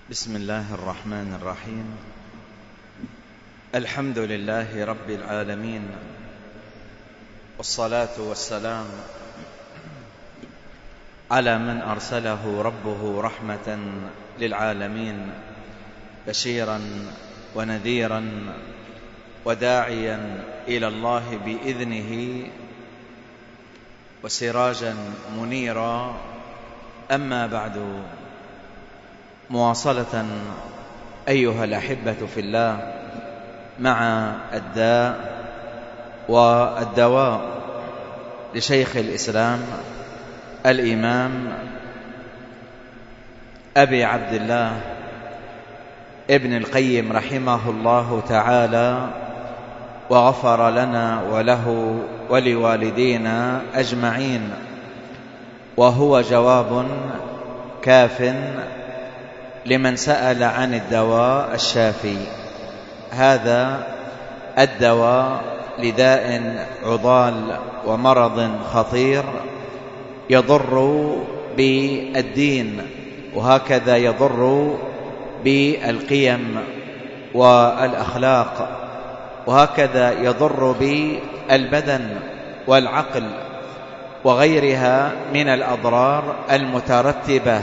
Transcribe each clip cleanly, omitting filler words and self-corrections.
بسم الله الرحمن الرحيم. الحمد لله رب العالمين، والصلاة والسلام على من أرسله ربه رحمة للعالمين، بشيرا ونذيرا وداعيا إلى الله بإذنه وسراجا منيرا. أما بعد، مواصلة أيها الأحبة في الله مع الداء والدواء لشيخ الإسلام الإمام أبي عبد الله ابن القيم رحمه الله تعالى، وغفر لنا وله ولوالدينا أجمعين، وهو جواب كاف لمن سأل عن الدواء الشافي. هذا الدواء لداء عضال ومرض خطير يضر بالدين، وهكذا يضر بالقيم والأخلاق، وهكذا يضر بالبدن والعقل وغيرها من الأضرار المترتبة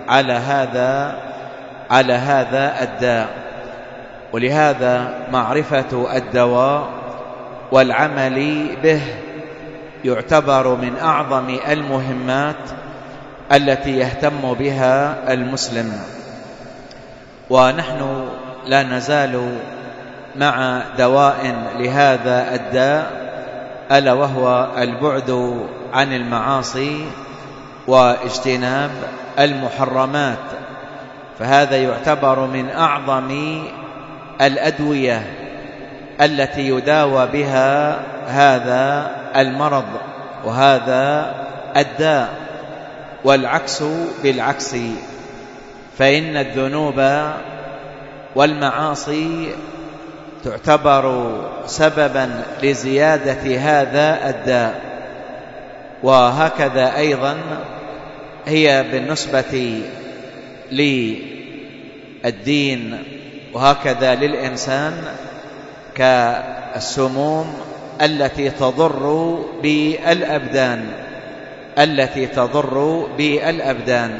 على هذا الداء. ولهذا معرفة الدواء والعمل به يعتبر من أعظم المهمات التي يهتم بها المسلم. ونحن لا نزال مع دواء لهذا الداء، ألا وهو البعد عن المعاصي واجتناب المحرمات. فهذا يعتبر من أعظم الأدوية التي يداوى بها هذا المرض وهذا الداء. والعكس بالعكس، فإن الذنوب والمعاصي تعتبر سببا لزيادة هذا الداء. وهكذا أيضا هي بالنسبة للدين وهكذا للإنسان كالسموم التي تضر بالأبدان،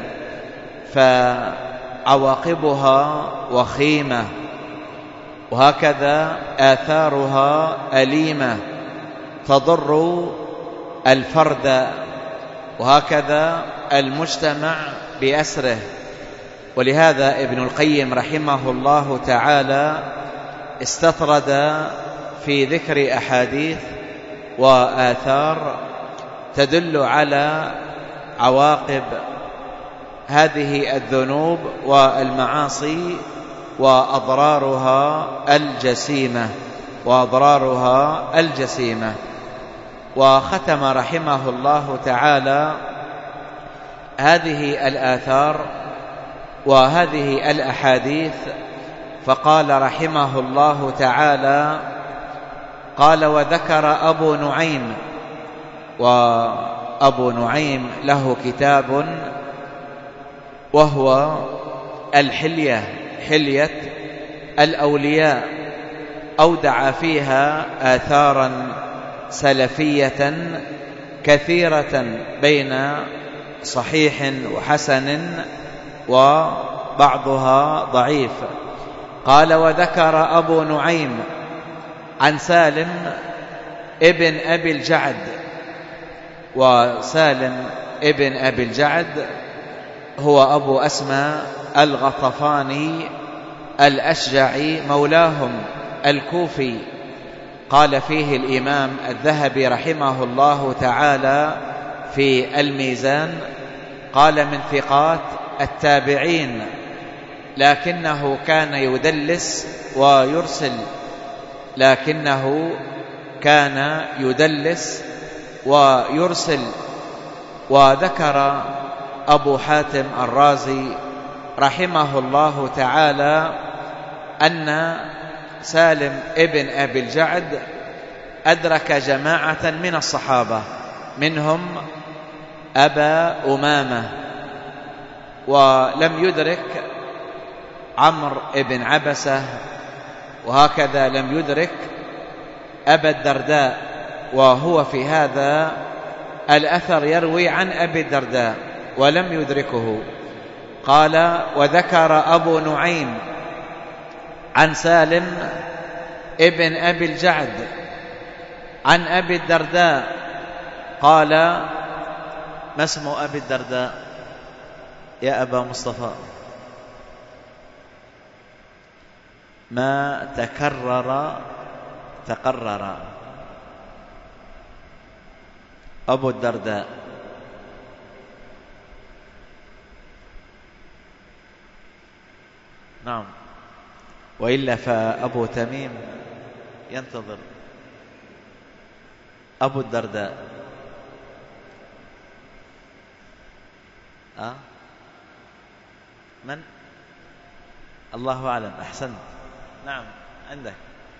فعواقبها وخيمة، وهكذا آثارها أليمة تضر الفرد وهكذا المجتمع بأسره. ولهذا ابن القيم رحمه الله تعالى استطرد في ذكر أحاديث وآثار تدل على عواقب هذه الذنوب والمعاصي وأضرارها الجسيمة. وختم رحمه الله تعالى هذه الآثار وهذه الأحاديث فقال رحمه الله تعالى: قال: وذكر أبو نعيم، وأبو نعيم له كتاب وهو حلية الأولياء، أودع فيها آثارا سلفية كثيرة بين صحيح وحسن وبعضها ضعيف. قال: وذكر أبو نعيم عن سالم ابن أبي الجعد. وسالم ابن أبي الجعد هو أبو أسماء الغطفاني الأشجعي مولاهم الكوفي. قال فيه الإمام الذهبي رحمه الله تعالى في الميزان: قال: من ثقات التابعين، لكنه كان يدلس ويرسل. وذكر أبو حاتم الرازي رحمه الله تعالى أن سالم ابن أبي الجعد أدرك جماعة من الصحابة، منهم أبا أمامة، ولم يدرك عمرو بن عبسة، وهكذا لم يدرك أبا الدرداء، وهو في هذا الأثر يروي عن أبي الدرداء ولم يدركه. قال: وذكر أبو نعيم عن سالم ابن أبي الجعد عن أبي الدرداء قال: ما اسم أبي الدرداء يا أبا مصطفى؟ ما تقرر أبو الدرداء. نعم، وإلا فأبو تميم ينتظر. أبو الدرداء من؟ الله أعلم. أحسنت. نعم، عندك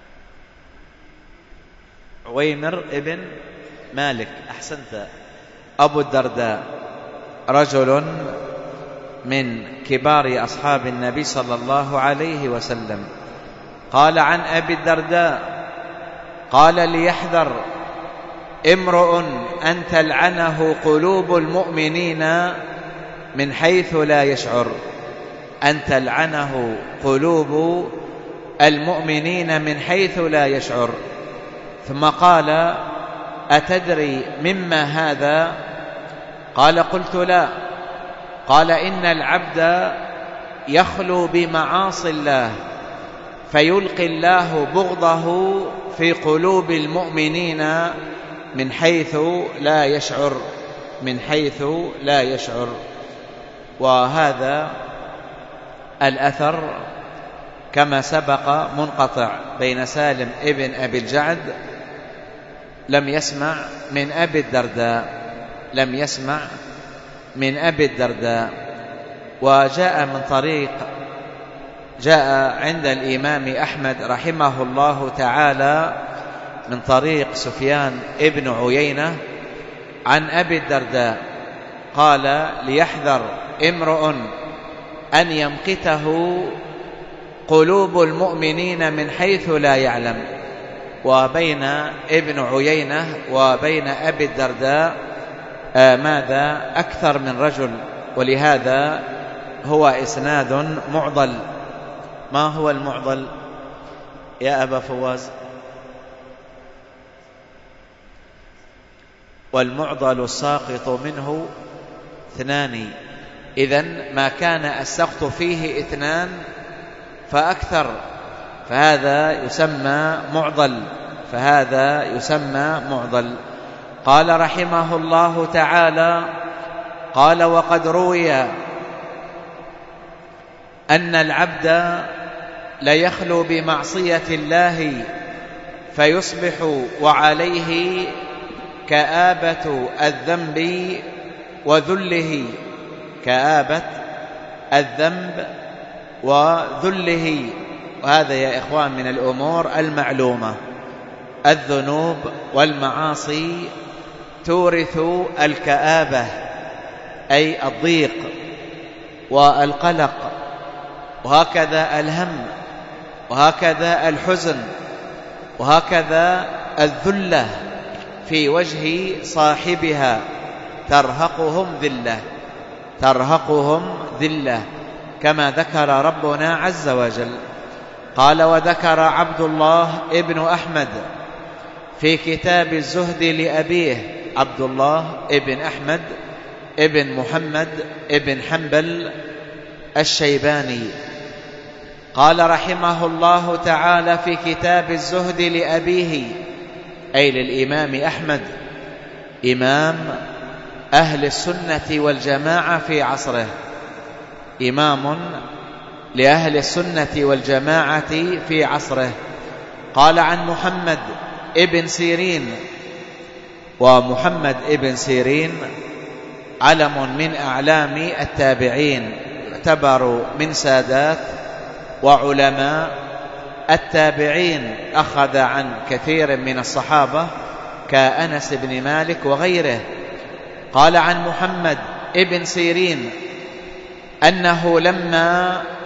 عويمر ابن مالك. أحسنت. أبو الدرداء رجل من كبار أصحاب النبي صلى الله عليه وسلم. قال عن أبي الدرداء قال: ليحذر امرؤ أن تلعنه قلوب المؤمنين من حيث لا يشعر. أن تلعنه قلوب المؤمنين من حيث لا يشعر. ثم قال: أتدري مما هذا؟ قال: قلت: لا. قال: إن العبد يخلو بمعاصي الله فيلقي الله بغضه في قلوب المؤمنين من حيث لا يشعر. من حيث لا يشعر. وهذا الأثر كما سبق منقطع بين سالم ابن أبي الجعد، لم يسمع من أبي الدرداء. لم يسمع من أبي الدرداء. وجاء من طريق، جاء عند الإمام أحمد رحمه الله تعالى من طريق سفيان ابن عيينة عن أبي الدرداء قال: ليحذر امرؤ أن يمقته قلوب المؤمنين من حيث لا يعلم. وبين ابن عيينة وبين أبي الدرداء ماذا؟ أكثر من رجل، ولهذا هو إسناد معضل. ما هو المعضل يا أبا فواز؟ والمعضل الساقط منه اثنان. إذن ما كان السقط فيه اثنان فأكثر فهذا يسمى معضل. فهذا يسمى معضل. قال رحمه الله تعالى: قال: وقد روي أن العبد ليخلو بمعصية الله فيصبح وعليه كآبة الذنب وذله. كآبة الذنب وذله. وهذا يا إخوان من الأمور المعلومة. الذنوب والمعاصي تورث الكآبة، أي الضيق والقلق، وهكذا الهم، وهكذا الحزن، وهكذا الذلة في وجه صاحبها. ترهقهم ذلة. ترهقهم ذلة كما ذكر ربنا عز وجل. قال: وذكر عبد الله ابن أحمد في كتاب الزهد لأبيه عبد الله ابن أحمد ابن محمد ابن حنبل الشيباني. قال رحمه الله تعالى في كتاب الزهد لأبيه، أي للإمام أحمد إمام أهل السنة والجماعة في عصره، إمام لأهل السنة والجماعة في عصره. قال عن محمد ابن سيرين، ومحمد ابن سيرين علم من أعلام التابعين، يعتبر من سادات وعلماء التابعين، أخذ عن كثير من الصحابة كأنس بن مالك وغيره. قال عن محمد ابن سيرين أنه لما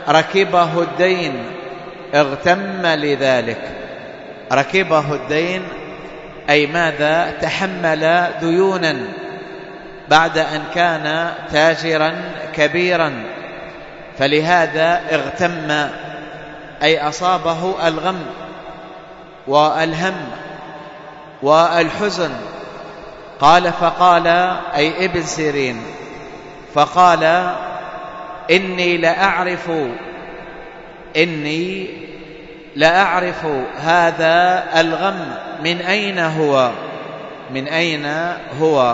ركبه الدين اغتم لذلك. ركبه الدين أي ماذا؟ تحمل ديونا بعد أن كان تاجرا كبيرا، فلهذا اغتم أي أصابه الغم والهم والحزن. قال فقال أي ابن سيرين فقال إني لأعرف هذا الغم من أين هو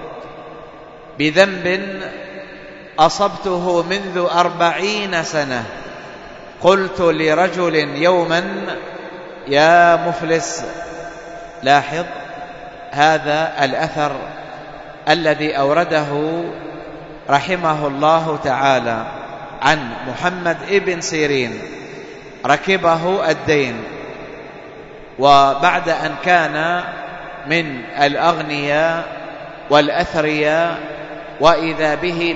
بذنب أصبته منذ 40 سنة. قلت لرجل يوما يا مفلس. لاحظ هذا الأثر الذي أورده رحمه الله تعالى عن محمد ابن سيرين. ركبه الدين، وبعد أن كان من الأغنياء والأثرياء وإذا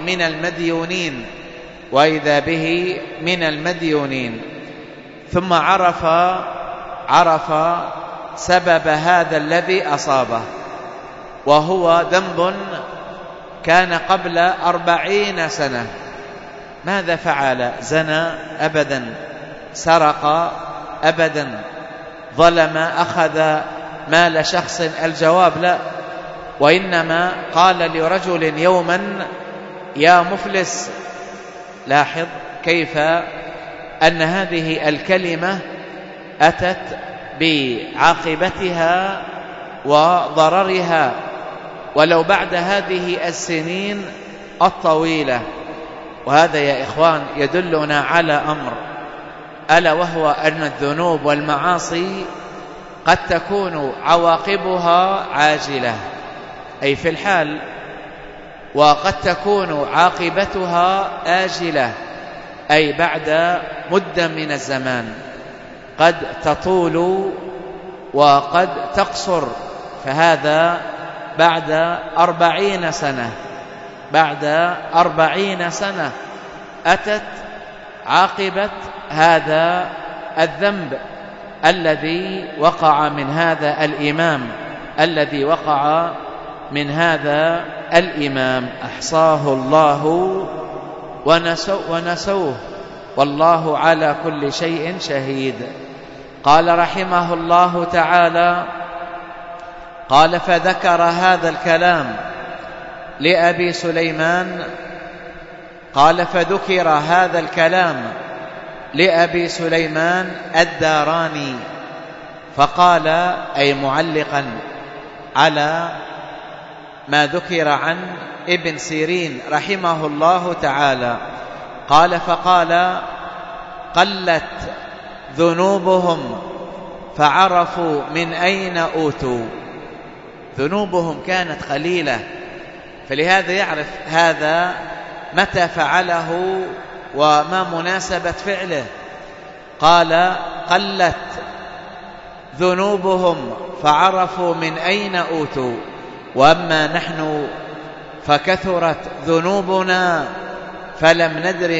به من المديونين ثم عرف سبب هذا الذي أصابه، وهو ذنب كان قبل 40 سنة. ماذا فعل؟ زنى أبدا، سرق أبدا، ظلم، أخذ مال شخص؟ الجواب لا، وإنما قال لرجل يوما يا مفلس. لاحظ كيف أن هذه الكلمة أتت بعاقبتها وضررها ولو بعد هذه السنين الطويلة. وهذا يا إخوان يدلنا على أمر، ألا وهو أن الذنوب والمعاصي قد تكون عواقبها عاجلة أي في الحال، وقد تكون عاقبتها آجلة أي بعد مدة من الزمان، قد تطول وقد تقصر. فهذا بعد 40 سنة، بعد 40 سنة أتت عاقبة هذا الذنب الذي وقع من هذا الإمام أحصاه الله ونسوه والله على كل شيء شهيد. قال رحمه الله تعالى: قال فذكر هذا الكلام لأبي سليمان. قال فذكر هذا الكلام لأبي سليمان الداراني، فقال أي معلقا على ما ذكر عن ابن سيرين رحمه الله تعالى، قال فقال: قلت ذنوبهم فعرفوا من أين أوتوا. ذنوبهم كانت قليلة، فلهذا يعرف هذا متى فعله وما مناسبة فعله. قال: قلت ذنوبهم فعرفوا من أين أوتوا، وأما نحن فكثرت ذنوبنا فلم ندري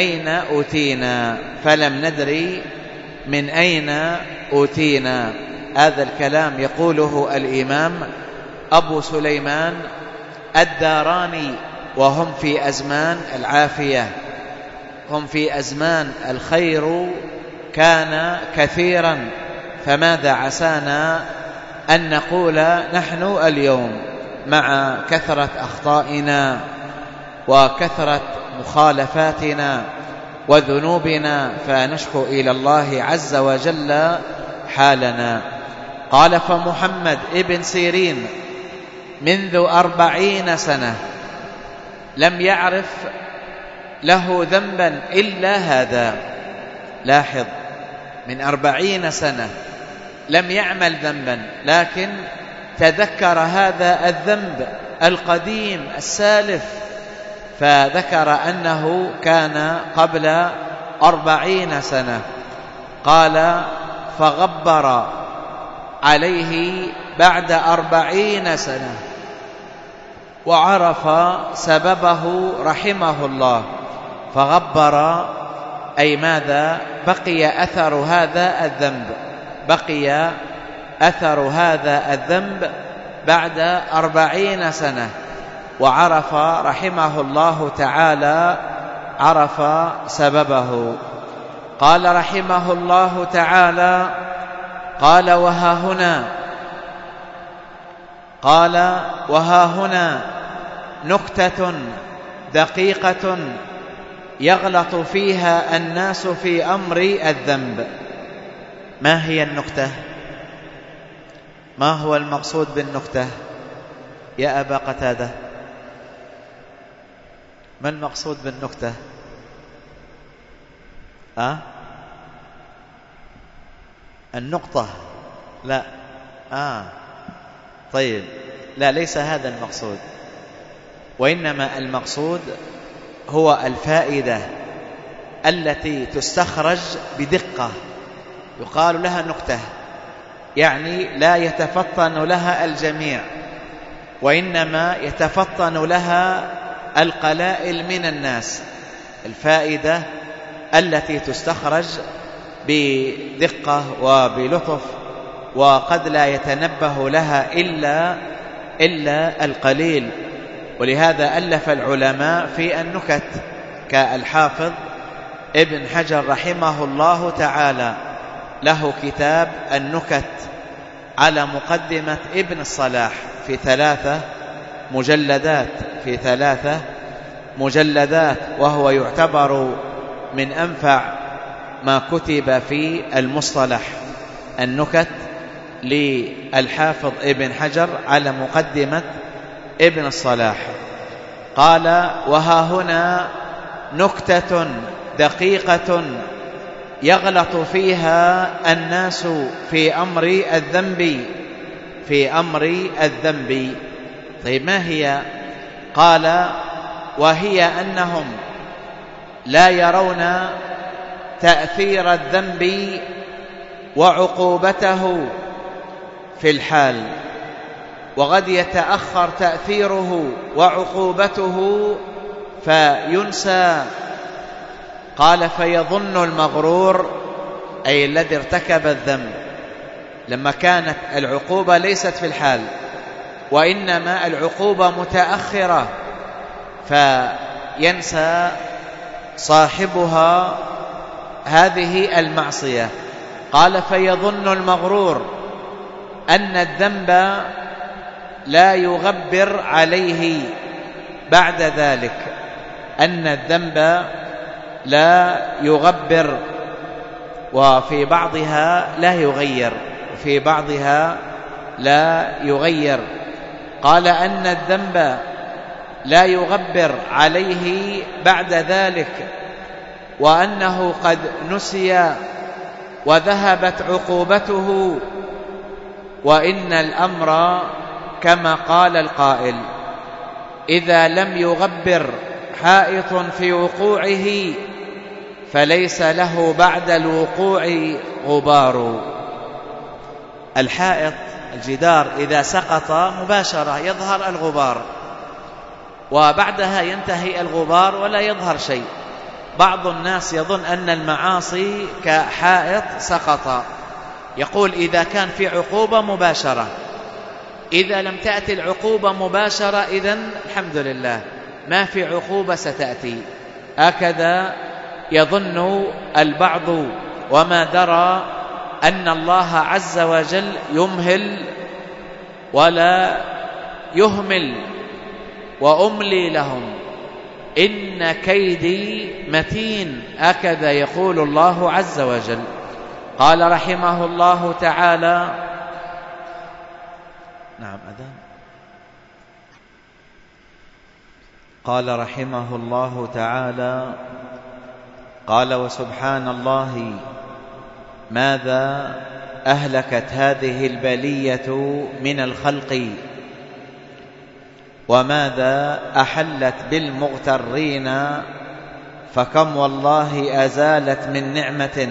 من أين أوتينا. هذا الكلام يقوله الإمام أبو سليمان الداراني، وهم في أزمان العافية، هم في أزمان الخير كان كثيرا. فماذا عسانا أن نقول نحن اليوم مع كثرة أخطائنا وكثرة مخالفاتنا وذنوبنا، فنشكو إلى الله عز وجل حالنا. قال: فمحمد ابن سيرين منذ 40 سنة لم يعرف له ذنبا إلا هذا. لاحظ، من 40 سنة لم يعمل ذنبا، لكن تذكر هذا الذنب القديم السالف، فذكر أنه كان قبل 40 سنة. قال: فغبر عليه بعد 40 سنة وعرف سببه رحمه الله. فغبر أي ماذا بقي أثر هذا الذنب، بقي أثر هذا الذنب بعد 40 سنة، وعرف رحمه الله تعالى عرف سببه. قال رحمه الله تعالى: قال وها هنا نكتة دقيقة يغلط فيها الناس في أمر الذنب. ما هي النكتة؟ ما هو المقصود بالنكتة يا أبا قتادة؟ ما المقصود بالنكتة؟ النقطة؟ لا. طيب، لا، ليس هذا المقصود، وإنما المقصود هو الفائدة التي تستخرج بدقة، يقال لها نكتة، يعني لا يتفطن لها الجميع، وإنما يتفطن لها القلائل من الناس. الفائدة التي تستخرج بدقة وبلطف، وقد لا يتنبه لها إلا القليل. ولهذا ألف العلماء في النكت كالحافظ ابن حجر رحمه الله تعالى، له كتاب النكت على مقدمة ابن الصلاح في 3 مجلدات، وهو يعتبر من أنفع ما كتب في المصطلح، النكت للحافظ ابن حجر على مقدمة ابن الصلاح. قال: وها هنا نكتة دقيقة يغلط فيها الناس في أمر الذنب. طيب، ما هي؟ قال: وهي أنهم لا يرون تأثير الذنب وعقوبته في الحال، وقد يتأخر تأثيره وعقوبته فينسى. قال: فيظن المغرور، أي الذي ارتكب الذنب، لما كانت العقوبة ليست في الحال وإنما العقوبة متأخرة، فينسى صاحبها هذه المعصية. قال: فيظن المغرور أن الذنب لا يغبر عليه بعد ذلك، أن الذنب لا يغبر، وفي بعضها لا يغير، وفي بعضها لا يغير. قال: أن الذنب لا يغبر عليه بعد ذلك، وأنه قد نسي وذهبت عقوبته، وإن الأمر كما قال القائل: إذا لم يغبر حائط في وقوعه فليس له بعد الوقوع غبار. الحائط، الجدار، إذا سقط مباشرة يظهر الغبار، وبعدها ينتهي الغبار ولا يظهر شيء. بعض الناس يظن أن المعاصي كحائط سقط، يقول إذا كان في عقوبة مباشرة، إذا لم تأتي العقوبة مباشرة إذن الحمد لله ما في عقوبة ستأتي. هكذا يظن البعض، وما درى أن الله عز وجل يمهل ولا يهمل، وأملي لهم إن كيدي متين، هكذا يقول الله عز وجل. قال رحمه الله تعالى: نعم، أذان. قال رحمه الله تعالى: قال: وسبحان الله ماذا أهلكت هذه البلية من الخلق، وماذا أحلت بالمغترين، فكم والله أزالت من نعمة،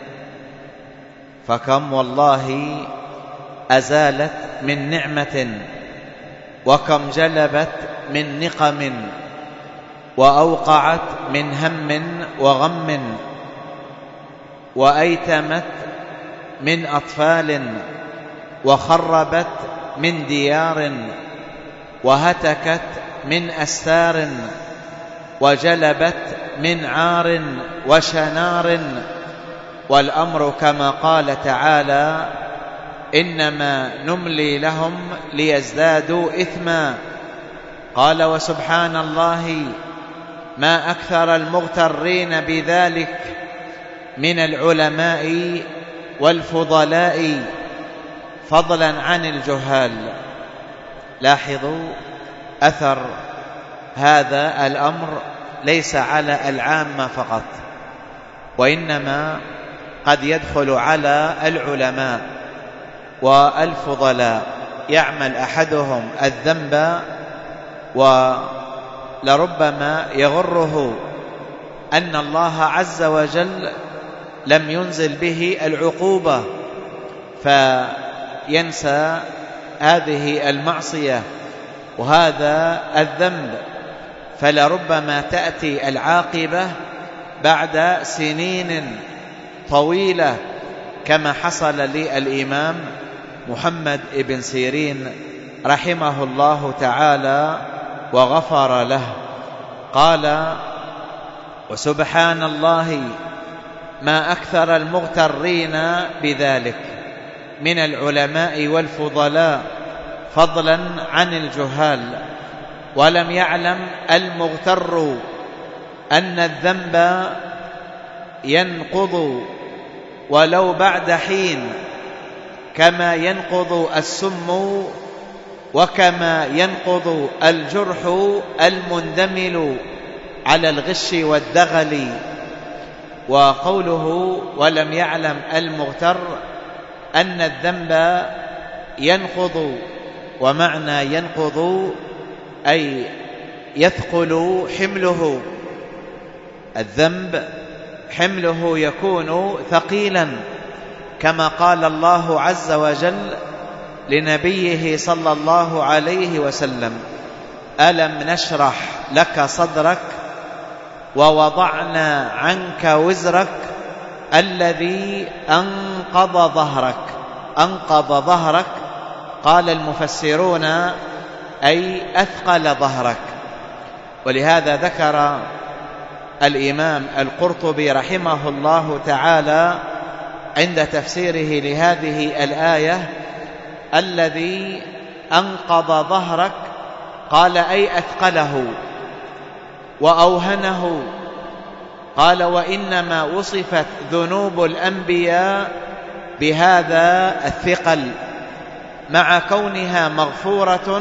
فكم والله أزالت من نعمة، وكم جلبت من نقم، وأوقعت من هم وغم، وأيتمت من أطفال، وخربت من ديار، وهتكت من أستار، وجلبت من عار وشنار. والأمر كما قال تعالى: إنما نملي لهم ليزدادوا إثما. قال: وسبحان الله ما أكثر المغترين بذلك من العلماء والفضلاء، فضلا عن الجهال. لاحظوا أثر هذا الأمر ليس على العامة فقط، وإنما قد يدخل على العلماء والفضلاء. يعمل أحدهم الذنب ولربما يغره أن الله عز وجل لم ينزل به العقوبة، فينسى هذه المعصية وهذا الذنب، فلربما تأتي العاقبة بعد سنين طويلة، كما حصل للإمام محمد بن سيرين رحمه الله تعالى وغفر له. قال: وسبحان الله ما أكثر المغترين بذلك من العلماء والفضلاء، فضلا عن الجهال. ولم يعلم المغتر أن الذنب ينقض ولو بعد حين، كما ينقض السم وكما ينقض الجرح المندمل على الغش والدغل. وقوله ولم يعلم المغتر أن الذنب ينقض، ومعنى ينقض أي يثقل حمله. الذنب حمله يكون ثقيلا، كما قال الله عز وجل لنبيه صلى الله عليه وسلم: ألم نشرح لك صدرك ووضعنا عنك وزرك الذي أنقض ظهرك. أنقض ظهرك، قال المفسرون أي أثقل ظهرك. ولهذا ذكر الإمام القرطبي رحمه الله تعالى عند تفسيره لهذه الآية: الذي أنقض ظهرك، قال أي أثقله وأوهنه. قال: وإنما وصفت ذنوب الأنبياء بهذا الثقل، مع كونها مغفورة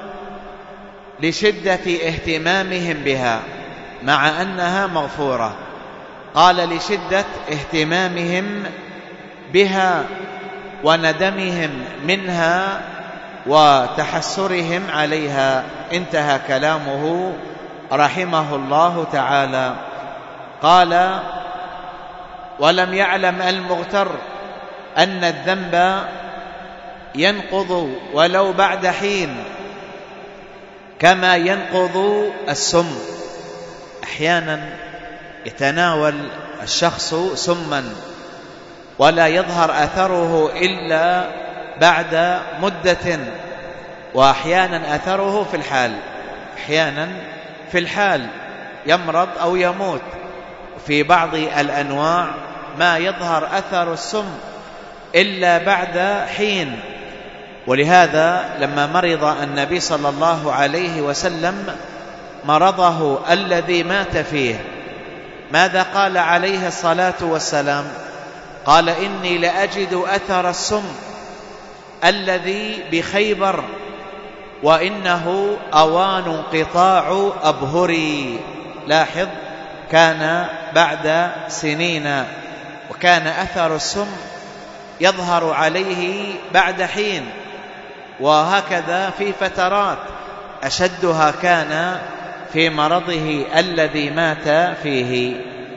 لشدة اهتمامهم بها، مع أنها مغفورة. قال: لشدة اهتمامهم بها وندمهم منها وتحسرهم عليها. انتهى كلامه رحمه الله تعالى. قال: ولم يعلم المغتر أن الذنب ينقض ولو بعد حين، كما ينقض السم. أحيانا يتناول الشخص سما ولا يظهر أثره إلا بعد مدة، وأحيانا أثره في الحال، أحيانا في الحال يمرض أو يموت. في بعض الأنواع ما يظهر أثر السم إلا بعد حين. ولهذا لما مرض النبي صلى الله عليه وسلم مرضه الذي مات فيه، ماذا قال عليه الصلاة والسلام؟ قال: إني لأجد أثر السم الذي بخيبر، وإنه أوان انقطاع أبهري. لاحظ، كان بعد سنين، وكان أثر السم يظهر عليه بعد حين، وهكذا في فترات، أشدها كان في مرضه الذي مات فيه.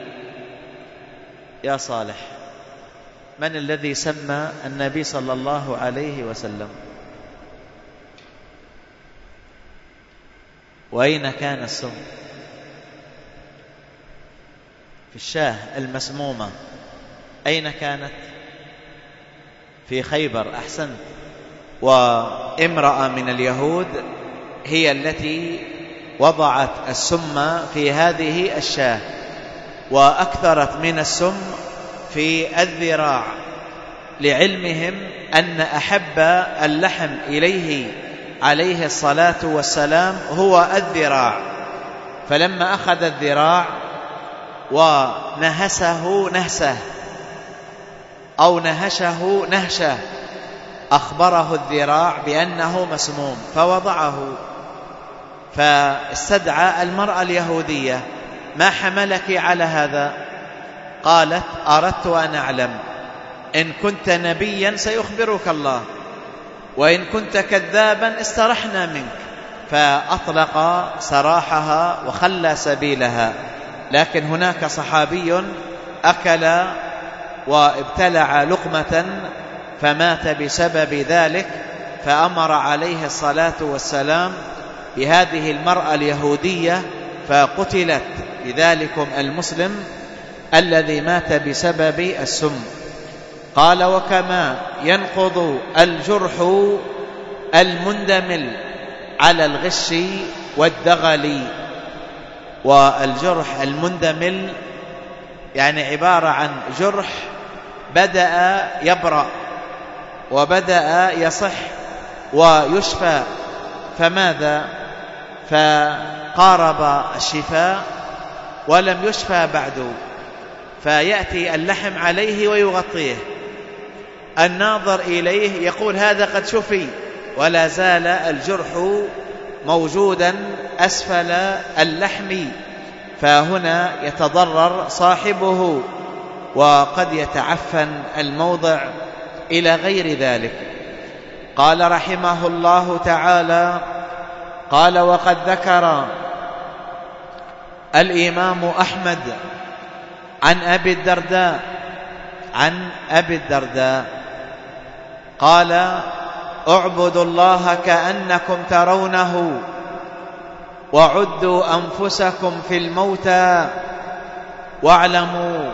يا صالح، من الذي سمى النبي صلى الله عليه وسلم؟ وأين كان السم؟ في الشاة المسمومة أين كانت؟ في خيبر، أحسنت. وامرأة من اليهود هي التي وضعت السم في هذه الشاة، وأكثرت من السم في الذراع، لعلمهم أن أحب اللحم إليه عليه الصلاة والسلام هو الذراع. فلما أخذ الذراع ونهسه نهسه أو نهشه نهشه، أخبره الذراع بأنه مسموم فوضعه. فاستدعى المرأة اليهودية: ما حملك على هذا؟ قالت: أردت أن أعلم، إن كنت نبيا سيخبرك الله، وإن كنت كذابا استرحنا منك. فأطلق سراحها وخلى سبيلها. لكن هناك صحابي أكل وابتلع لقمة فمات بسبب ذلك، فأمر عليه الصلاة والسلام بهذه المرأة اليهودية فقتلت بذلكم المسلم الذي مات بسبب السم. قال: وكما ينقض الجرح المندمل على الغش والدغل. والجرح المندمل يعني عبارة عن جرح بدأ يبرأ وبدأ يصح ويشفى، فماذا؟ فقارب الشفاء ولم يشفى بعد، فيأتي اللحم عليه ويغطيه. الناظر إليه يقول: هذا قد شفي، ولا زال الجرح موجودا أسفل اللحم، فهنا يتضرر صاحبه وقد يتعفن الموضع إلى غير ذلك. قال رحمه الله تعالى: قال: وقد ذكر الإمام أحمد عن أبي الدرداء قال: اعبدوا الله كأنكم ترونه، وعدوا أنفسكم في الموتى، واعلموا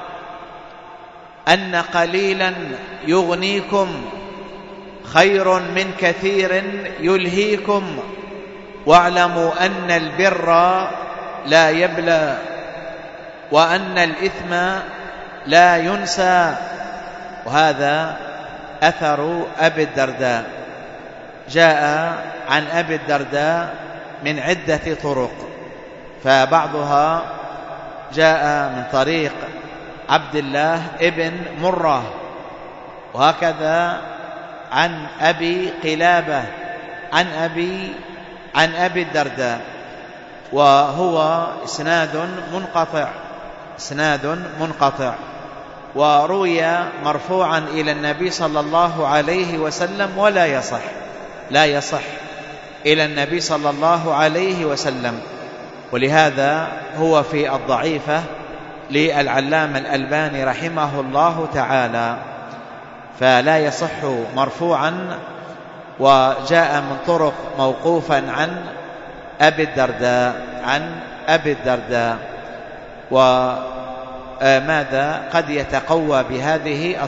أن قليلا يغنيكم خير من كثير يلهيكم، واعلموا أن البر لا يبلى، وأن الإثم لا ينسى. وهذا أثر أبي الدرداء، جاء عن أبي الدرداء من عدة طرق، فبعضها جاء من طريق عبد الله ابن مرة، وهكذا عن أبي قلابة عن أبي الدرداء، وهو إسناد منقطع. وروي مرفوعا إلى النبي صلى الله عليه وسلم لا يصح إلى النبي صلى الله عليه وسلم، ولهذا هو في الضعيفة للعلامة الألباني رحمه الله تعالى، فلا يصح مرفوعا. وجاء من طرق موقوفا عن أبي الدرداء وماذا قد يتقوى بهذه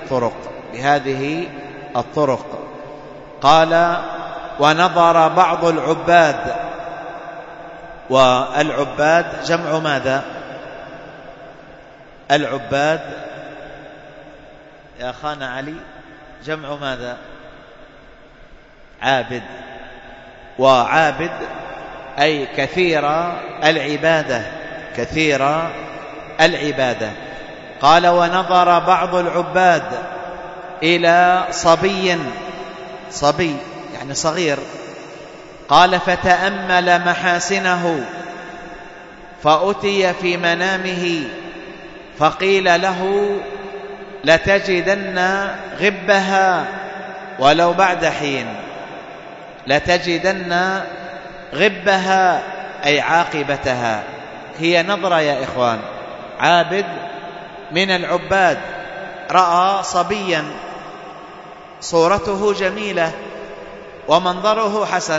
الطرق. قال: ونظر بعض العباد، والعباد جمع ماذا؟ العباد يا أخانا علي جمع ماذا؟ عابد، وعابد أي كثير العبادة. قال: ونظر بعض العباد إلى صبي يعني صغير، قال: فتأمل محاسنه، فأتي في منامه فقيل له: لتجدن غبها ولو بعد حين. لتجدن غبها أي عاقبتها. هي نظرة يا إخوان، عابد من العباد رأى صبيا صورته جميلة ومنظره حسن،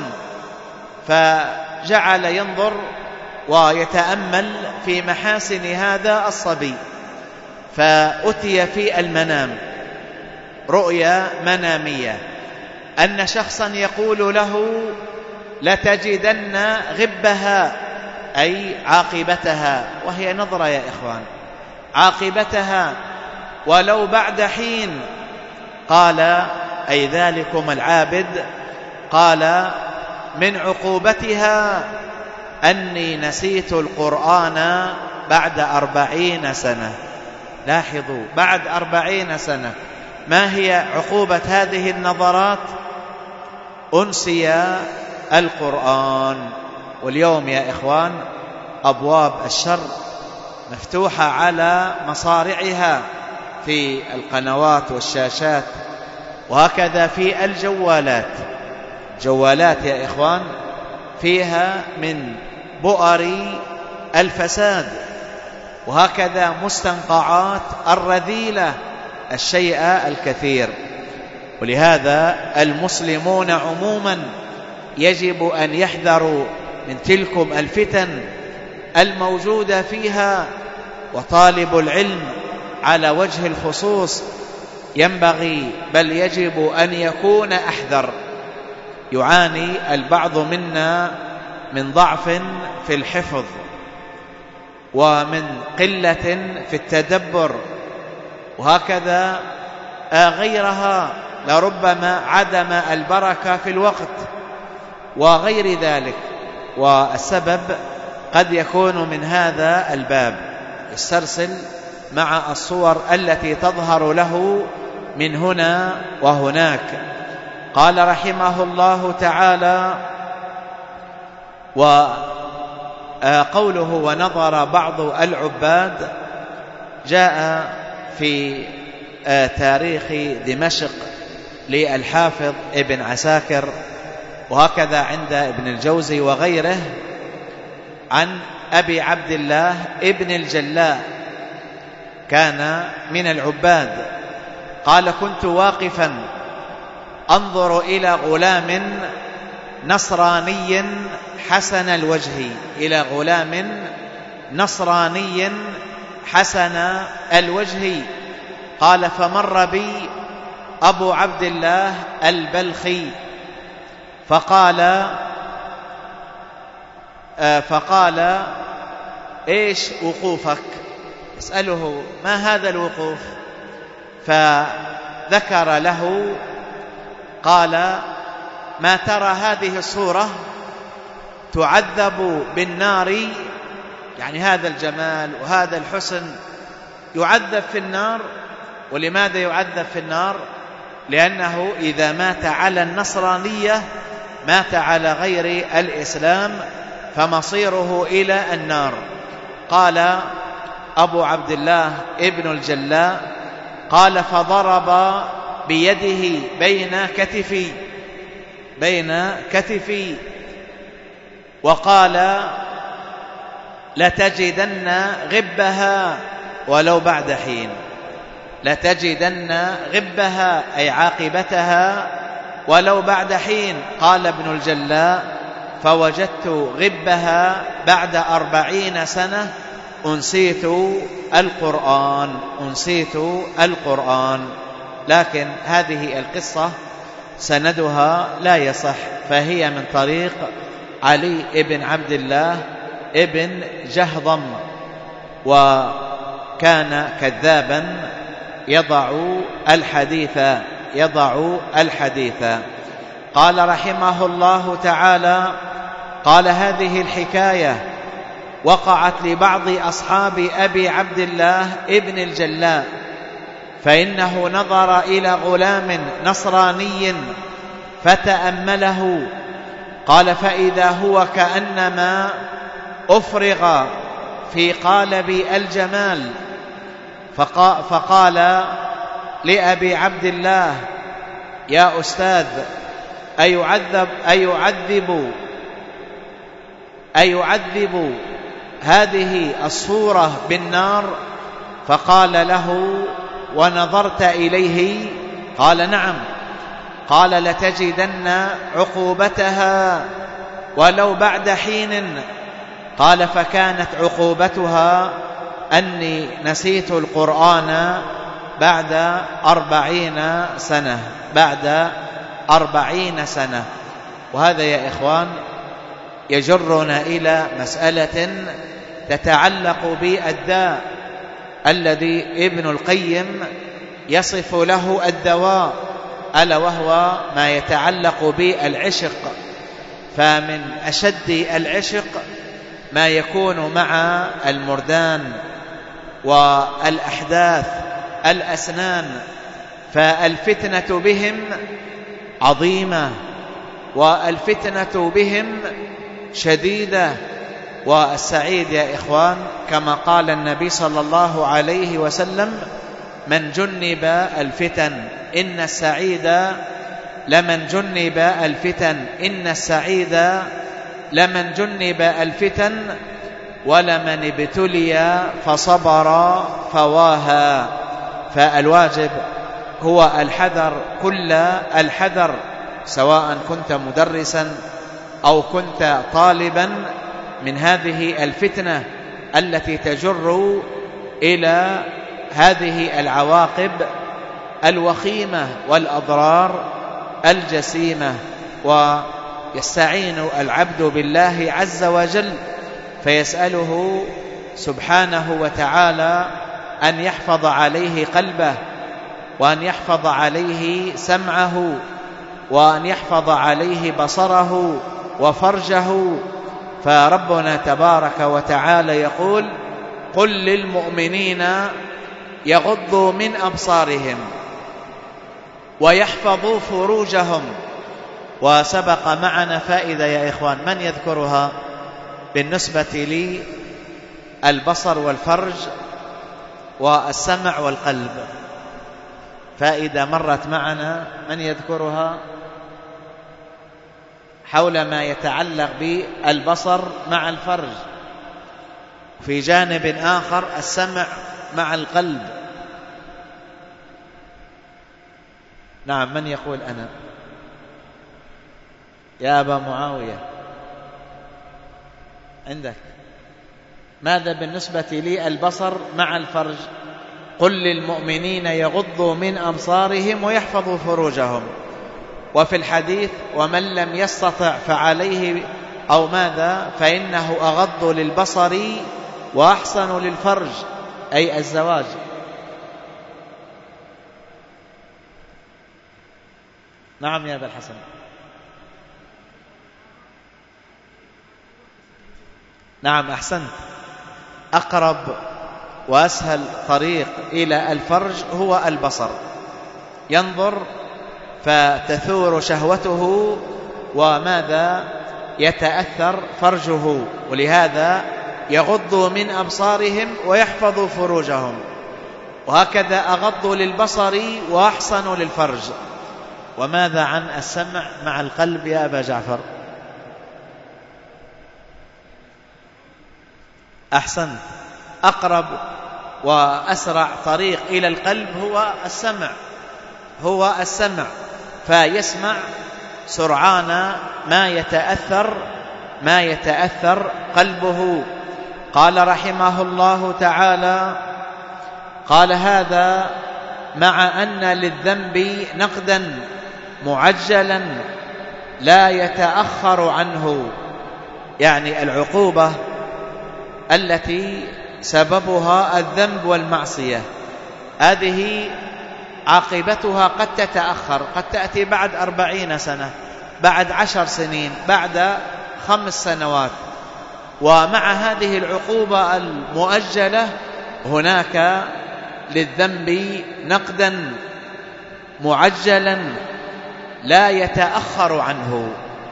فجعل ينظر ويتأمل في محاسن هذا الصبي، فأتي في المنام رؤيا منامية أن شخصا يقول له لتجدن غبها، أي عاقبتها، وهي نظرة يا إخوان، عاقبتها ولو بعد حين. قال أي ذلكم العابد، قال من عقوبتها أني نسيت القرآن بعد 40 سنة. لاحظوا، بعد 40 سنة. ما هي عقوبة هذه النظرات؟ أنسي القرآن. واليوم يا إخوان أبواب الشر مفتوحة على مصارعها في القنوات والشاشات، وهكذا في الجوالات. جوالات يا إخوان فيها من بؤر الفساد، وهكذا مستنقعات الرذيلة الشيء الكثير. ولهذا المسلمون عموما يجب أن يحذروا من تلكم الفتن الموجودة فيها، وطالب العلم على وجه الخصوص ينبغي بل يجب أن يكون أحذر. يعاني البعض منا من ضعف في الحفظ، ومن قلة في التدبر، وهكذا غيرها، لربما عدم البركة في الوقت وغير ذلك. والسبب قد يكون من هذا الباب. استرسل مع الصور التي تظهر له من هنا وهناك. قال رحمه الله تعالى: وقوله ونظر بعض العباد جاء في تاريخ دمشق للحافظ ابن عساكر، وهكذا عند ابن الجوزي وغيره، عن أبي عبد الله ابن الجلاء، كان من العباد، قال: كنت واقفا أنظر إلى غلام نصراني حسن الوجه، إلى غلام نصراني حسن الوجه. قال: فمر بي أبو عبد الله البلخي فقال إيش وقوفك؟ اسأله ما هذا الوقوف؟ فذكر له، قال: ما ترى هذه الصورة تعذب بالنار، يعني هذا الجمال وهذا الحسن يعذب في النار. ولماذا يعذب في النار؟ لأنه إذا مات على النصرانية مات على غير الإسلام، فمصيره إلى النار. قال أبو عبد الله ابن الجلاء: قال: فضرب بيده بين كتفي وقال: لتجدن غبها ولو بعد حين. لتجدن غبها أي عاقبتها ولو بعد حين. قال ابن الجلاء: فوجدت غبها بعد 40 سنة أنسيت القرآن. لكن هذه القصة سندها لا يصح، فهي من طريق علي ابن عبد الله ابن جهضم، وكان كذابا يضع الحديث. قال رحمه الله تعالى: قال: هذه الحكاية وقعت لبعض أصحاب أبي عبد الله ابن الجلاء، فإنه نظر إلى غلام نصراني فتأمله. قال: فإذا هو كأنما أفرغ في قالب الجمال، فقال لأبي عبد الله: يا أستاذ، أيعذب هذه الصورة بالنار؟ فقال له: ونظرت إليه؟ قال: نعم. قال: لتجدن عقوبتها ولو بعد حين. قال: فكانت عقوبتها أني نسيت القرآن بعد 40 سنة. وهذا يا إخوان يجرنا إلى مسألة تتعلق بالداء الذي ابن القيم يصف له الدواء، ألا وهو ما يتعلق بالعشق. فمن أشد العشق ما يكون مع المردان والأحداث الأسنان، فالفتنة بهم عظيمة والفتنة بهم شديدة. والسعيد يا إخوان كما قال النبي صلى الله عليه وسلم: من جنب الفتن إن السعيد لمن جنب الفتن، إن السعيد لمن جنب الفتن ولمن ابتلي فصبر فواها. فالواجب هو الحذر، كل الحذر، سواء كنت مدرسا أو كنت طالبا، من هذه الفتنة التي تجر إلى هذه العواقب الوخيمة والأضرار الجسيمة. ويستعين العبد بالله عز وجل فيسأله سبحانه وتعالى أن يحفظ عليه قلبه، وأن يحفظ عليه سمعه، وأن يحفظ عليه بصره وفرجه. فربنا تبارك وتعالى يقول: قل للمؤمنين يغضوا من أبصارهم ويحفظوا فروجهم. وسبق معنا فائدة يا إخوان، من يذكرها بالنسبة للبصر والفرج والسمع والقلب؟ فائدة مرت معنا، من يذكرها حول ما يتعلق بالبصر مع الفرج، في جانب آخر السمع مع القلب؟ نعم، من يقول أنا؟ يا أبا معاوية عندك. ماذا بالنسبة لي البصر مع الفرج؟ قل للمؤمنين يغضوا من أبصارهم ويحفظوا فروجهم. وفي الحديث: ومن لم يستطع فعليه أو ماذا فإنه أغض للبصر وأحسن للفرج، أي الزواج. نعم يا أبا الحسن. نعم أحسنت. أقرب وأسهل طريق إلى الفرج هو البصر، ينظر فتثور شهوته وماذا يتأثر فرجه، ولهذا يغضوا من أبصارهم ويحفظوا فروجهم. وهكذا أغضوا للبصر وأحسنوا للفرج. وماذا عن السمع مع القلب يا أبا جعفر؟ أحسنت. أقرب وأسرع طريق إلى القلب هو السمع، فيسمع سرعان ما يتأثر قلبه. قال رحمه الله تعالى: قال هذا مع أن للذنب نقدا معجلا لا يتأخر عنه، يعني العقوبة التي سببها الذنب والمعصية هذه عاقبتها قد تتأخر، قد تأتي بعد 40 سنة، بعد 10 سنين، بعد 5 سنوات. ومع هذه العقوبة المؤجلة هناك للذنب نقدا معجلا لا يتأخر عنه.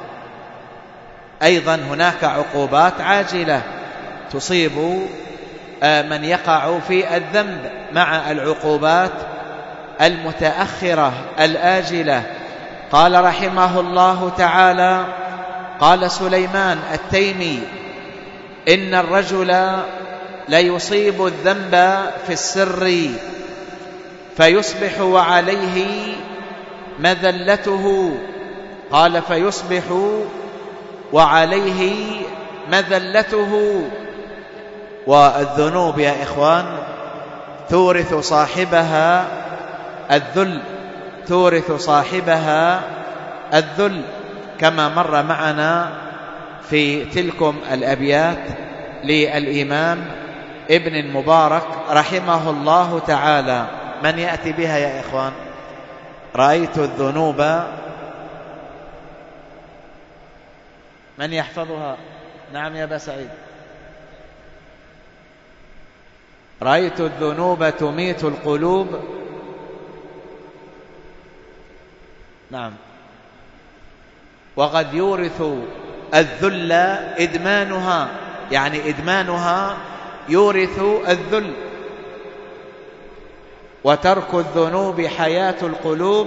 أيضا هناك عقوبات عاجلة تصيب من يقع في الذنب مع العقوبات المتأخرة الآجلة. قال رحمه الله تعالى: قال سليمان التيمي: إن الرجل ليصيب الذنب في السر فيصبح وعليه مذلته. قال: فيصبح وعليه مذلته، والذنوب يا إخوان تورث صاحبها الذل، تورث صاحبها الذل، كما مر معنا في تلكم الأبيات للإمام ابن المبارك رحمه الله تعالى. من يأتي بها يا إخوان؟ رأيت الذنوب، من يحفظها؟ نعم يا أبا سعيد. رأيت الذنوب تميت القلوب. نعم. وقد يورث الذل إدمانها، يعني إدمانها يورث الذل. وترك الذنوب حياة القلوب،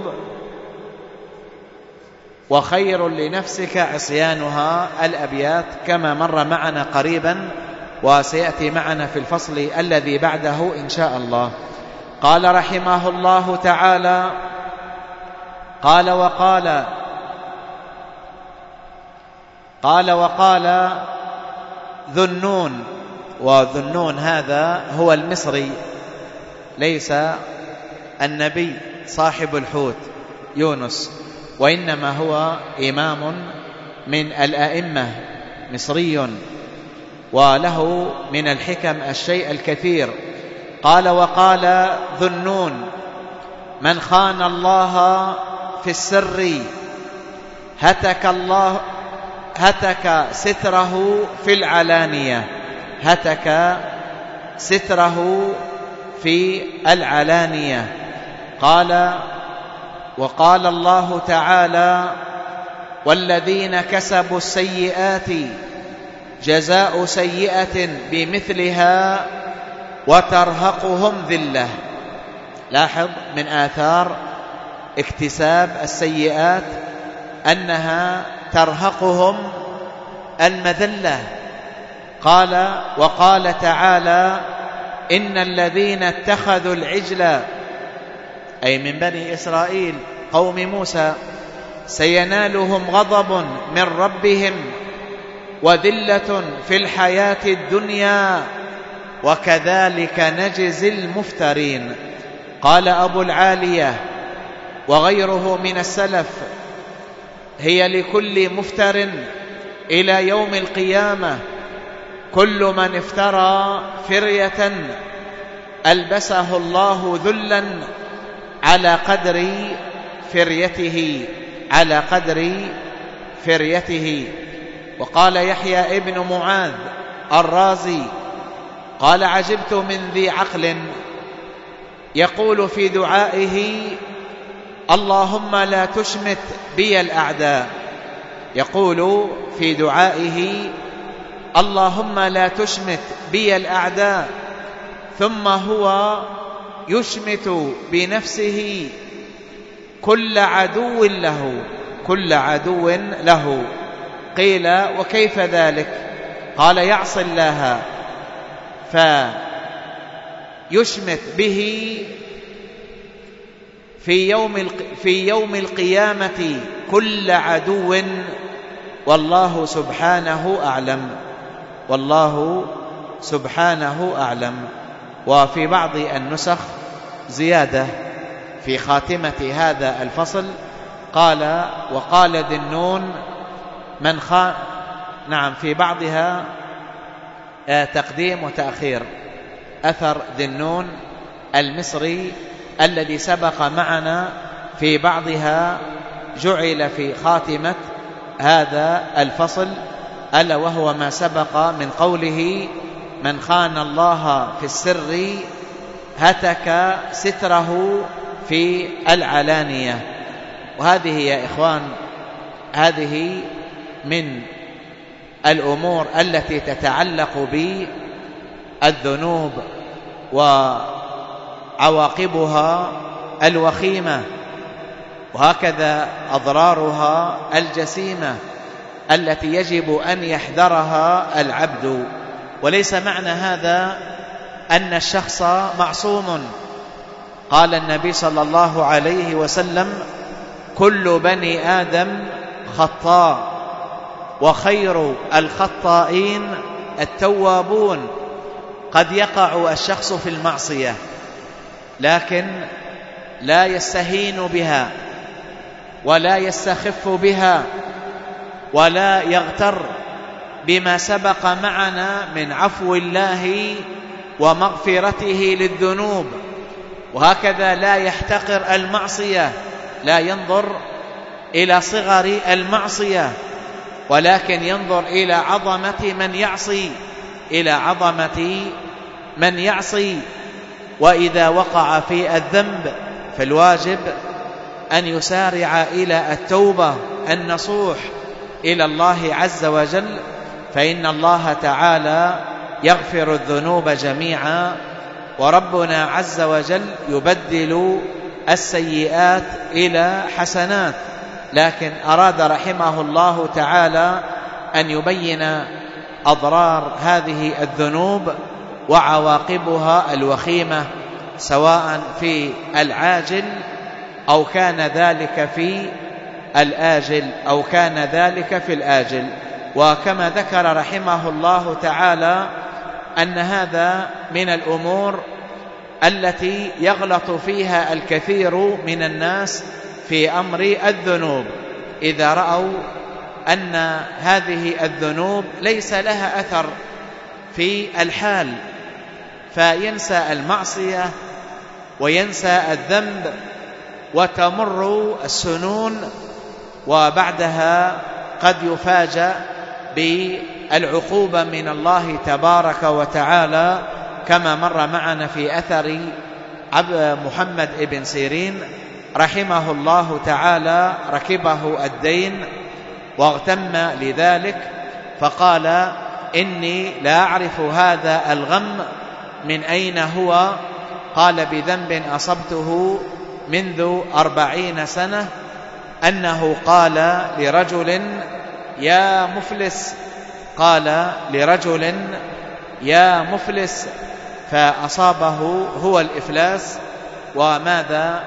وخير لنفسك عصيانها. الأبيات كما مر معنا قريبا وسيأتي معنا في الفصل الذي بعده إن شاء الله. قال رحمه الله تعالى: قال وقال ذو النون. وذو النون هذا هو المصري، ليس النبي صاحب الحوت يونس، وإنما هو إمام من الأئمة، مصري، وله من الحكم الشيء الكثير. قال وقال ذو النون: من خان الله في السر هتك ستره في العلانية. هتك ستره في العلانية. قال وقال الله تعالى: والذين كسبوا السيئات جزاء سيئة بمثلها وترهقهم ذلة. لاحظ من آثار اكتساب السيئات أنها ترهقهم المذلة. قال وقال تعالى: إن الذين اتخذوا العجل، أي من بني إسرائيل قوم موسى، سينالهم غضب من ربهم وذلة في الحياة الدنيا وكذلك نجزي المفترين. قال أبو العالية وغيره من السلف: هي لكل مفتر إلى يوم القيامة كل من افترى فرية ألبسه الله ذلا على قدر فريته، على قدر فريته. وقال يحيى ابن معاذ الرازي قال: عجبت من ذي عقل يقول في دعائه: اللهم لا تشمت بي الأعداء. يقول في دعائه: اللهم لا تشمت بي الأعداء، ثم هو يشمت بنفسه كل عدو له، كل عدو له. قيل: وكيف ذلك؟ قال: يعصي الله فيشمت به في يوم القيامة كل عدو، والله سبحانه أعلم، والله سبحانه أعلم. وفي بعض النسخ زيادة في خاتمة هذا الفصل، قال وقال ذي النون من خان. نعم، في بعضها تقديم وتأخير. أثر ذي النون المصري الذي سبق معنا في بعضها جعل في خاتمة هذا الفصل، ألا وهو ما سبق من قوله: من خان الله في السر هتك ستره في العلانية. وهذه يا إخوان، هذه من الأمور التي تتعلق بالذنوب وعواقبها الوخيمة، وهكذا أضرارها الجسيمة التي يجب أن يحذرها العبد. وليس معنى هذا أن الشخص معصوم. قال النبي صلى الله عليه وسلم: كل بني آدم خطاء وخير الخطائين التوابون. قد يقع الشخص في المعصية لكن لا يستهين بها ولا يستخف بها ولا يغتر بما سبق معنا من عفو الله ومغفرته للذنوب، وهكذا لا يحتقر المعصية، لا ينظر إلى صغر المعصية ولكن ينظر إلى عظمة من يعصي، إلى عظمة من يعصي. وإذا وقع في الذنب فالواجب أن يسارع إلى التوبة النصوح إلى الله عز وجل، فإن الله تعالى يغفر الذنوب جميعا، وربنا عز وجل يبدل السيئات إلى حسنات. لكن أراد رحمه الله تعالى أن يبين أضرار هذه الذنوب وعواقبها الوخيمة، سواء في العاجل أو كان ذلك في الآجل أو كان ذلك في الآجل. وكما ذكر رحمه الله تعالى أن هذا من الأمور التي يغلط فيها الكثير من الناس في أمر الذنوب، إذا رأوا أن هذه الذنوب ليس لها أثر في الحال فينسى المعصية وينسى الذنب وتمر السنون، وبعدها قد يفاجأ بالعقوبة من الله تبارك وتعالى، كما مر معنا في أثر محمد بن سيرين رحمه الله تعالى. ركبه الدين واغتم لذلك فقال: إني لا أعرف هذا الغم من أين هو. قال: بذنب أصبته منذ 40 سنة، أنه قال لرجل: يا مفلس. قال لرجل: يا مفلس، فأصابه هو الإفلاس، وماذا؟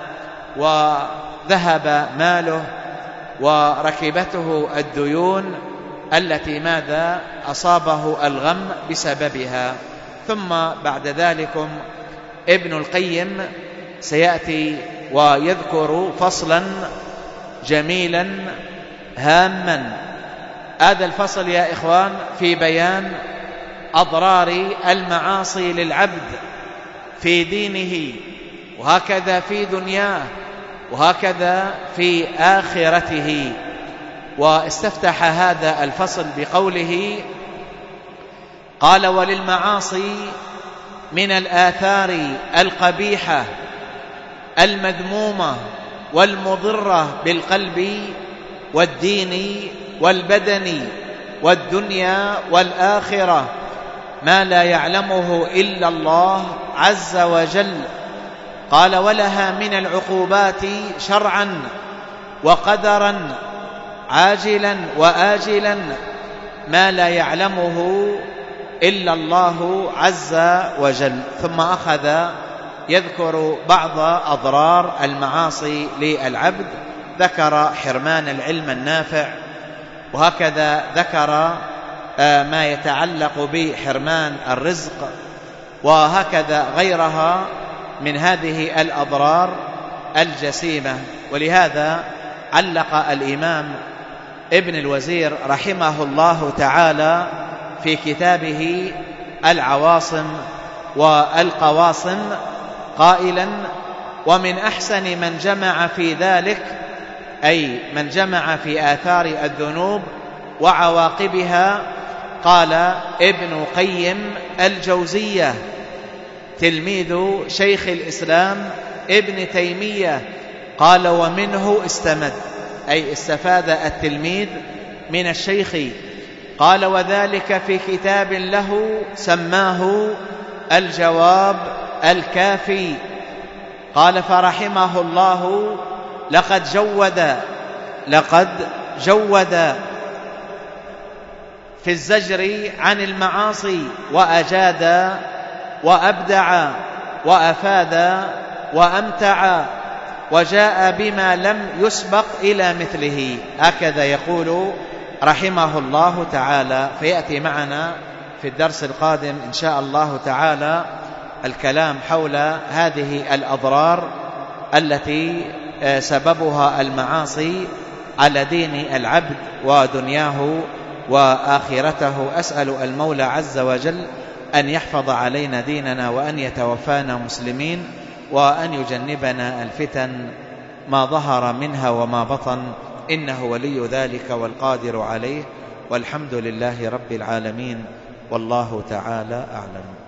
وذهب ماله وركبته الديون التي ماذا؟ أصابه الغم بسببها. ثم بعد ذلك ابن القيم سيأتي ويذكر فصلا جميلا هاما. هذا الفصل يا إخوان في بيان أضرار المعاصي للعبد في دينه، وهكذا في دنياه، وهكذا في آخرته. واستفتح هذا الفصل بقوله: قال: وللمعاصي من الآثار القبيحة المذمومة والمضرة بالقلب والدين والبدن والدنيا والآخرة ما لا يعلمه إلا الله عز وجل. قال: ولها من العقوبات شرعا وقدرا عاجلا وآجلا ما لا يعلمه إلا الله عز وجل. ثم أخذ يذكر بعض أضرار المعاصي للعبد، ذكر حرمان العلم النافع، وهكذا ذكر ما يتعلق بحرمان الرزق، وهكذا غيرها من هذه الأضرار الجسيمة. ولهذا علق الإمام ابن الوزير رحمه الله تعالى في كتابه العواصم والقواصم قائلا: ومن أحسن من جمع في ذلك، أي من جمع في آثار الذنوب وعواقبها، قال ابن قيم الجوزية تلميذ شيخ الإسلام ابن تيمية. قال: ومنه استمد، أي استفاد التلميذ من الشيخ. قال: وذلك في كتاب له سماه الجواب الكافي. قال: فرحمه الله لقد جود في الزجر عن المعاصي، وأجاد وأبدع وأفاد وأمتع، وجاء بما لم يسبق إلى مثله. هكذا يقول رحمه الله تعالى. فيأتي معنا في الدرس القادم إن شاء الله تعالى الكلام حول هذه الأضرار التي سببها المعاصي على دين العبد ودنياه وآخرته. أسأل المولى عز وجل أن يحفظ علينا ديننا وأن يتوفانا مسلمين وأن يجنبنا الفتن ما ظهر منها وما بطن، إنه ولي ذلك والقادر عليه، والحمد لله رب العالمين، والله تعالى أعلم.